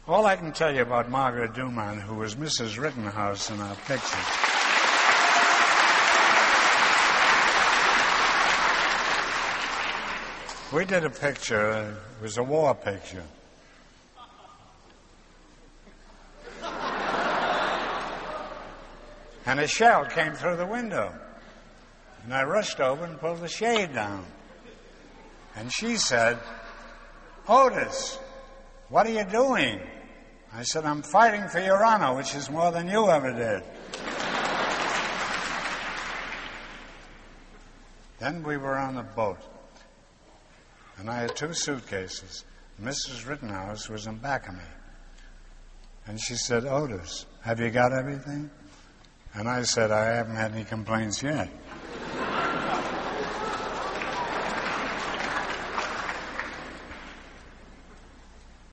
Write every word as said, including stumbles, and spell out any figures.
All I can tell you about Margaret Dumont, who was Missus Rittenhouse in our picture. We did a picture, it was a war picture. And a shell came through the window. And I rushed over and pulled the shade down. And she said, "Otis, what are you doing?" I said, "I'm fighting for your honor, which is more than you ever did." Then we were on the boat. And I had two suitcases. Missus Rittenhouse was in back of me. And she said, "Otis, have you got everything?" And I said, "I haven't had any complaints yet."